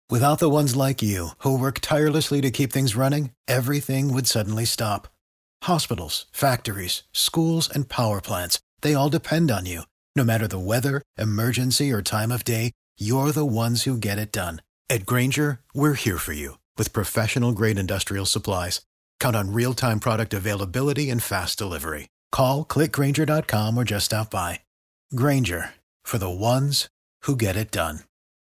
Without the ones like you, who work tirelessly to keep things running, everything would suddenly stop. Hospitals, factories, schools, and power plants, they all depend on you. No matter the weather, emergency, or time of day, you're the ones who get it done. At Grainger, we're here for you with professional-grade industrial supplies. Count on real-time product availability and fast delivery. Call, click Grainger.com, or just stop by. Grainger, for the ones who get it done.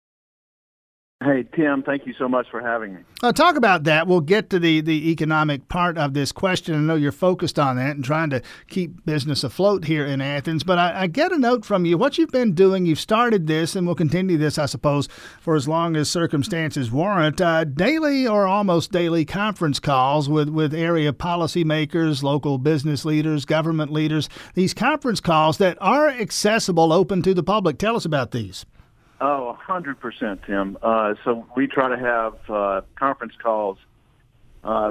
Hey, Tim, thank you so much for having me. Talk about that. We'll get to the economic part of this question. I know you're focused on that and trying to keep business afloat here in Athens. But I get a note from you. What you've been doing, you've started this and will continue this, I suppose, for as long as circumstances warrant. Daily or almost daily conference calls with area policymakers, local business leaders, government leaders. These conference calls that are accessible, open to the public. Tell us about these. Oh, 100%, Tim. So we try to have conference calls. As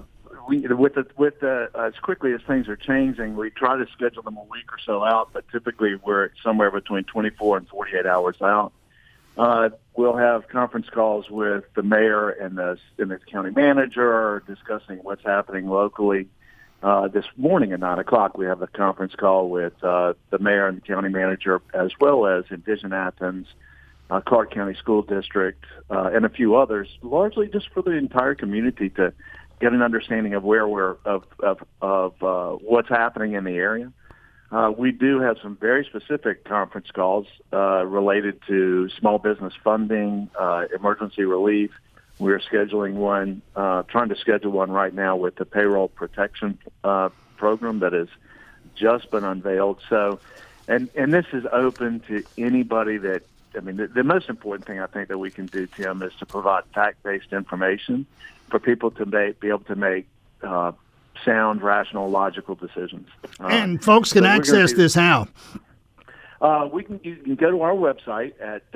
quickly as things are changing, we try to schedule them a week or so out, but typically we're somewhere between 24 and 48 hours out. We'll have conference calls with the mayor and the county manager discussing what's happening locally. This morning at 9 o'clock, we have a conference call with the mayor and the county manager, as well as Envision Athens, Clark County School District, and a few others, largely just for the entire community to get an understanding of where we're of what's happening in the area. We do have some very specific conference calls related to small business funding, emergency relief. We're scheduling one, trying to schedule one right now with the payroll protection program that has just been unveiled. So, and this is open to anybody that. I mean, the most important thing I think that we can do, Tim, is to provide fact-based information for people to be able to make sound, rational, logical decisions. And folks can access this how? You can go to our website at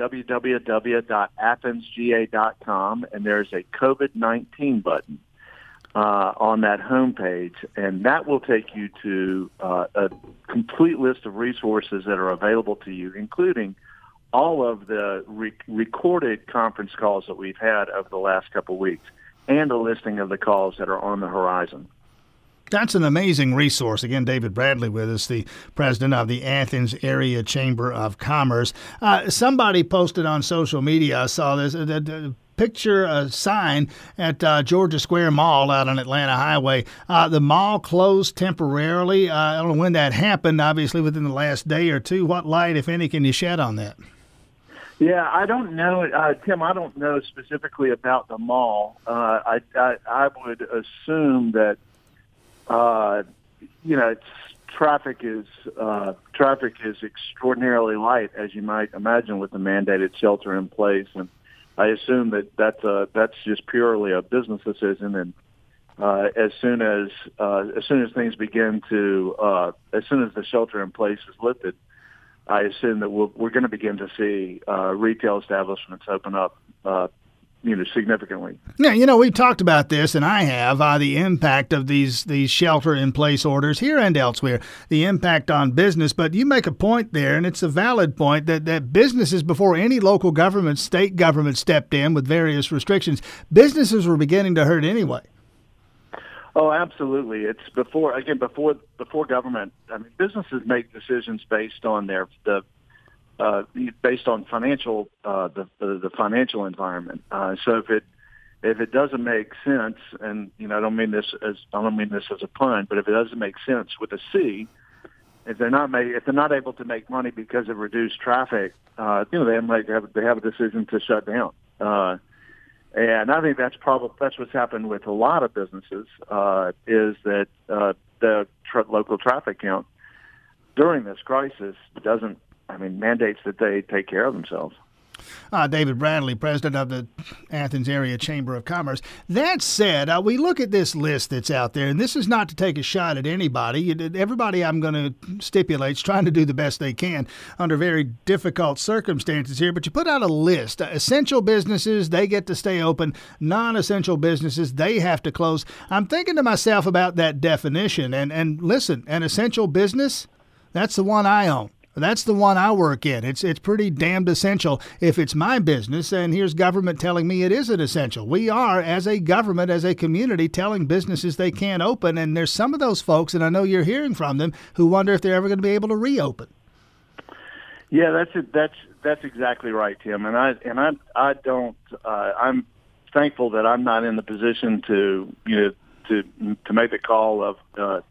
www.athensga.com, and there's a COVID-19 button on that homepage, and that will take you to a complete list of resources that are available to you, including all of the recorded conference calls that we've had over the last couple of weeks and a listing of the calls that are on the horizon. That's an amazing resource. Again, David Bradley with us, the president of the Athens Area Chamber of Commerce. Somebody posted on social media, I saw this, picture a sign at Georgia Square Mall out on Atlanta Highway. The mall closed temporarily. I don't know when that happened, obviously within the last day or two. What light, if any, can you shed on that? Yeah, I don't know, Tim. I don't know specifically about the mall. I would assume that traffic is extraordinarily light, as you might imagine, with the mandated shelter in place, and I assume that's just purely a business decision. And as soon as things begin to, as soon as the shelter in place is lifted, I assume that we're going to begin to see retail establishments open up, significantly. Yeah, we've talked about this, and I have, the impact of these shelter-in-place orders here and elsewhere, the impact on business. But you make a point there, and it's a valid point, that businesses, before any local government, state government stepped in with various restrictions, businesses were beginning to hurt anyway. Oh, absolutely. It's before government. I mean, businesses make decisions based on based on financial the financial environment. So if it doesn't make sense, and I don't mean this as a pun, but if it doesn't make sense with a C, if they're not able to make money because of reduced traffic, they have a decision to shut down. And I think that's what's happened with a lot of businesses, is that the local traffic count during this crisis mandates that they take care of themselves. David Bradley, president of the Athens Area Chamber of Commerce. That said, we look at this list that's out there, and this is not to take a shot at anybody. Everybody, I'm going to stipulate, is trying to do the best they can under very difficult circumstances here. But you put out a list. Essential businesses, they get to stay open. Non-essential businesses, they have to close. I'm thinking to myself about that definition. And listen, an essential business, that's the one I own. That's the one I work in. It's pretty damned essential if it's my business, and here's government telling me it isn't essential. We are, as a government, as a community, telling businesses they can't open, and there's some of those folks, and I know you're hearing from them, who wonder if they're ever going to be able to reopen. Yeah, that's exactly right, Tim. And I don't. I'm thankful that I'm not in the position to make the call of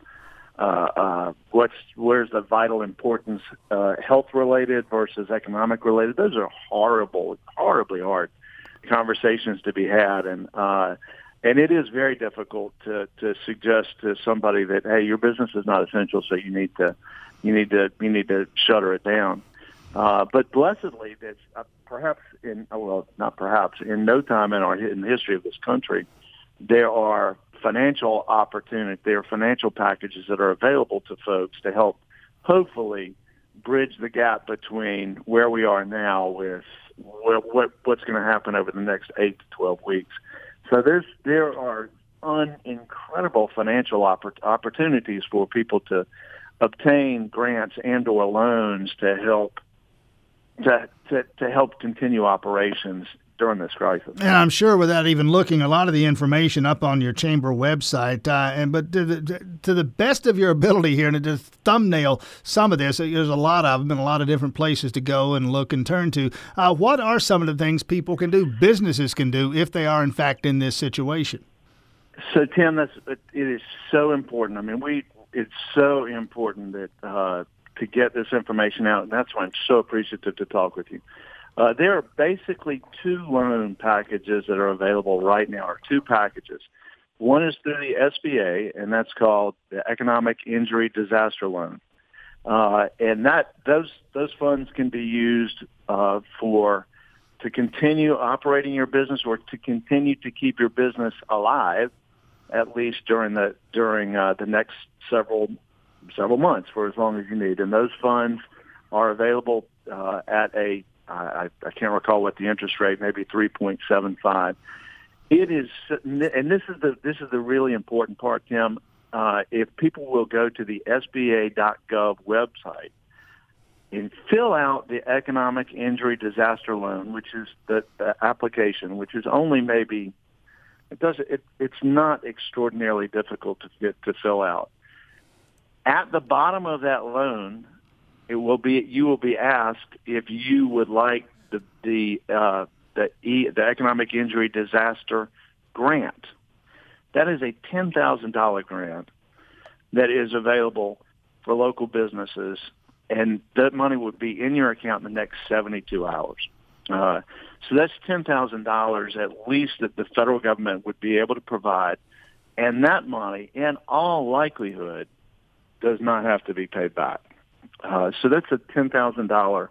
where's the vital importance, health related versus economic related. Those are horribly hard conversations to be had, and it is very difficult to suggest to somebody that, hey, your business is not essential, so you need to shutter it down. But blessedly, that's in no time in the history of this country, there are financial opportunities, there are financial packages that are available to folks to help hopefully bridge the gap between where we are now with what's going to happen over the next 8 to 12 weeks. So there are incredible financial opportunities for people to obtain grants and/or loans to help continue operations during this crisis. And I'm sure, without even looking, a lot of the information up on your chamber website. But to the best of your ability here, and to thumbnail some of this, there's a lot of them, and a lot of different places to go and look and turn to. What are some of the things people can do, businesses can do, if they are in fact in this situation? So, Tim, it is so important. I mean, it's so important that to get this information out, and that's why I'm so appreciative to talk with you. There are basically two loan packages that are available right now, or two packages. One is through the SBA, and that's called the Economic Injury Disaster Loan. And those funds can be used to continue operating your business, or to continue to keep your business alive, at least during the next several months, for as long as you need. And those funds are available at I can't recall what the interest rate, maybe 3.75. It is, and this is the really important part, Tim. If people will go to the SBA.gov website and fill out the Economic Injury Disaster Loan, which is the application, which is only maybe it's not extraordinarily difficult to fill out. At the bottom of that loan, you will be asked if you would like the Economic Injury Disaster Grant. That is a $10,000 grant that is available for local businesses, and that money would be in your account in the next 72 hours. So that's $10,000 at least that the federal government would be able to provide, and that money, in all likelihood, does not have to be paid back. So that's a $10,000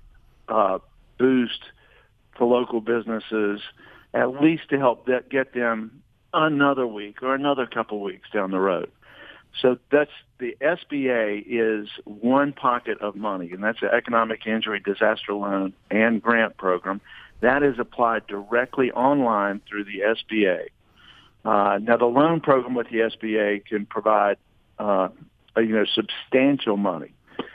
boost to local businesses, at least to help get them another week or another couple weeks down the road. So that's the SBA is one pocket of money, and that's the Economic Injury Disaster Loan and Grant Program. That is applied directly online through the SBA. Now, the loan program with the SBA can provide substantial money.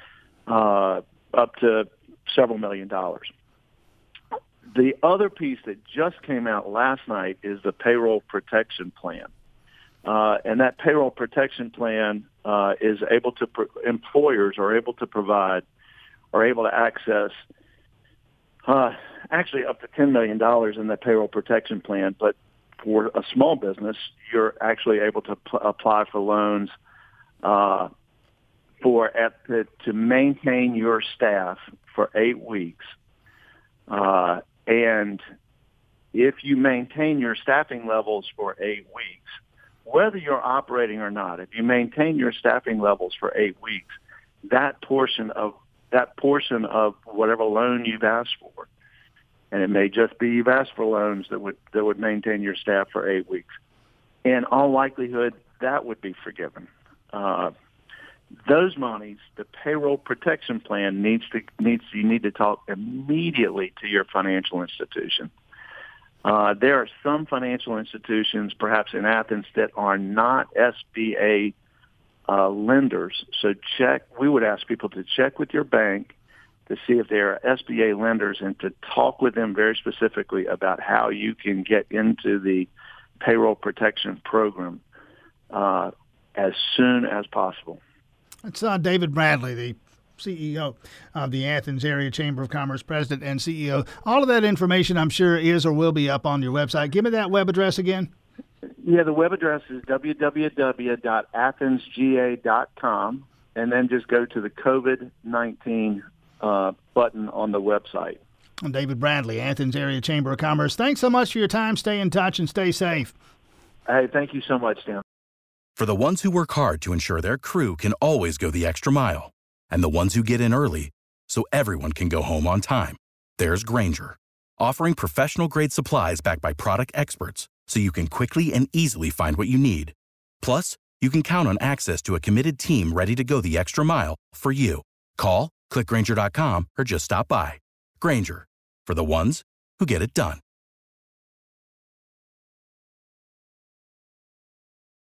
Up to several $1 million. The other piece that just came out last night is the Payroll Protection Plan. And that Payroll Protection Plan is able to, employers are able to access actually up to $10 million in the Payroll Protection Plan. But for a small business, you're actually able to apply for loans to maintain your staff for 8 weeks. And if you maintain your staffing levels for 8 weeks, whether you're operating or not, if you maintain your staffing levels for 8 weeks, that portion of whatever loan you've asked for, and it may just be you've asked for loans that would maintain your staff for 8 weeks, in all likelihood, that would be forgiven. Those monies, the Payroll Protection Plan you need to talk immediately to your financial institution. There are some financial institutions, perhaps in Athens, that are not SBA lenders. So we would ask people to check with your bank to see if they are SBA lenders and to talk with them very specifically about how you can get into the payroll protection program as soon as possible. It's David Bradley, the CEO of the Athens Area Chamber of Commerce, president and CEO. All of that information, I'm sure, is or will be up on your website. Give me that web address again. Yeah, the web address is www.athensga.com, and then just go to the COVID-19 button on the website. And David Bradley, Athens Area Chamber of Commerce. Thanks so much for your time. Stay in touch and stay safe. Hey, thank you so much, Dan. For the ones who work hard to ensure their crew can always go the extra mile, and the ones who get in early so everyone can go home on time, there's Grainger, offering professional-grade supplies backed by product experts so you can quickly and easily find what you need. Plus, you can count on access to a committed team ready to go the extra mile for you. Call, click Grainger.com, or just stop by. Grainger, for the ones who get it done.